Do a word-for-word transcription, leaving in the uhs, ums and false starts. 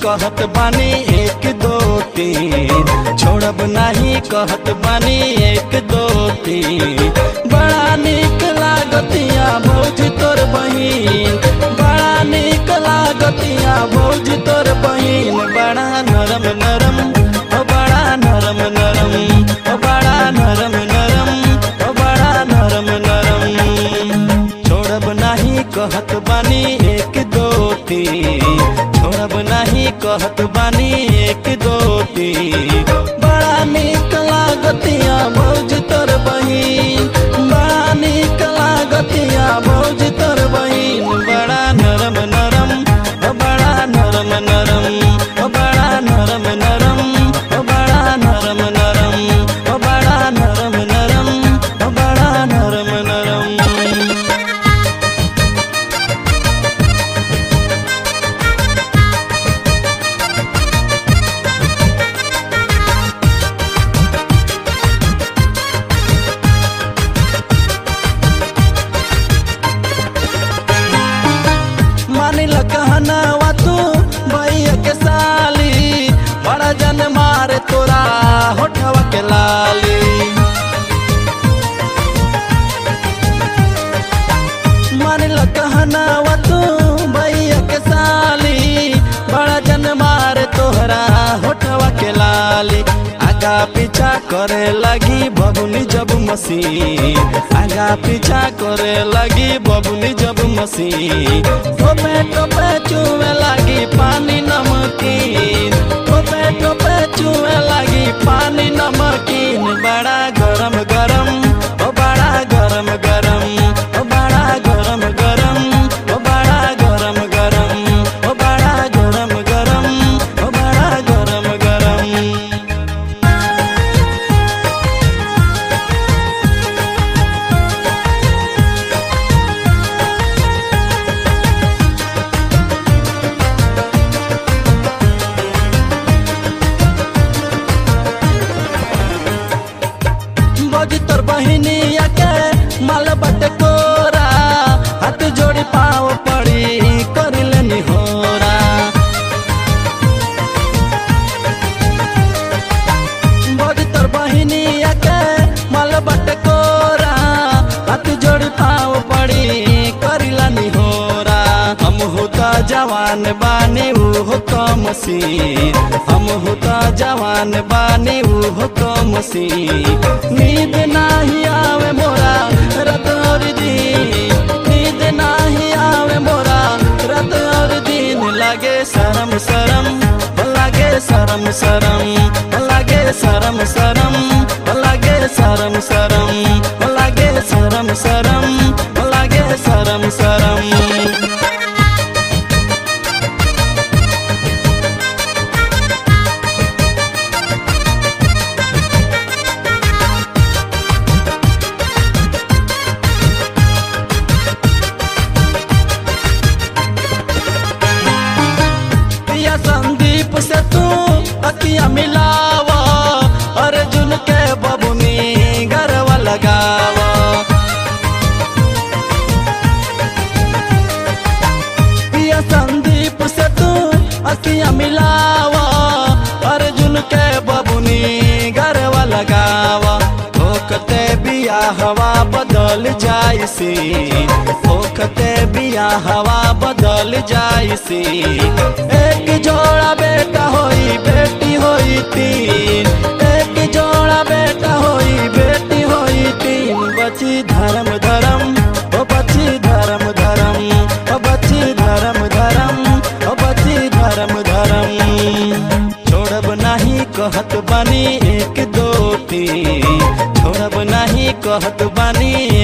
कहत बानी एक दो तीन, छोड़ब नहीं कहत बानी एक दो तीन। बड़ा निक लागतिया भौजी तोर बहिन, बड़ा निक लागतिया भौजी तोर बहिन। बड़ा नरम नरम ओ बड़ा नरम नरम ओ बड़ा नरम नरम ओ बड़ा नरम नरम। छोड़ब नहीं कहत बानी एक दो तीन, छोड़ब नहीं कहत बानी एक दो तीन। बड़ा निक लागतिया भौजी तोर बहिन, बड़ा निक लागतिया भौजी तोर बहिन। बड़ा नरम नरम ओ बड़ा नरम नरम ओ बड़ा नरम नरम ओ बड़ा नरम नरम ओ बड़ा नरम नरम ओ बड़ा नरम नरम। मानिला कहनावा तू भैया के साली, बड़ा जन मारे तोरा होठवा के लाली। मानिला कहनावा तू भैया के साली, बड़ा जन मारे तोहरा होठवा के लाली। आगा पीछा करे लगी बबुनी जब मसीन, आगा पीछा करे लगी बबुनी जब मसीन। टोपे टोपे चुए लगी पानी नमकीन, टोपे टोपे चुए लगी पानी नमकीन। बड़ा गरम गरम ओ बड़ा गरम गरम ओ बड़ा गरम गरम ओ बड़ा गरम गरम ओ बड़ा गरम गरम ओ बड़ा गरम गरम। भौजी तोर बहिनिया के माल बटे कोरा, हाथ जोड़ी पाँव पड़ी कर लेनी होरा। भौजी तोर बहिनिया के माल बटे कोरा, हाथ जोड़ी पाँव पड़ी कर लेनी होरा। हम होता जवान बानी वो कम सीन, हम होता जवान बानी वो कम सीन। नींद नाही आवे मोरा रात और दिन, नींद नाही आवे मोरा रात और दिन। लागे शरम शरम लागे शरम शरम लागे शरम शरम लागे शरम शरम लागे शरम शरम लागे शरम शरम। संदीप से तू अखिया मिलावा, अर्जुन के बबुनी गरवा लगावा। पिया संदीप से तू अखिया मिलावा, अर्जुन के बबुनी गरवा लगावा। ओखते बिया हवा बदल जाई सी, ओखते बिया हवा बदल जाई सी। एक जोड़ा बेटा होई बेटी होई तीन, एक जोड़ा बेटा होई बेटी होई तीन। बची धर्म धर्म ओ बची धर्म धर्म ओ बची धर्म धर्म ओ बची धर्म धर्म। छोड़ब नहीं कहत बानी एक दो तीन, छोड़ब नहीं कहत बानी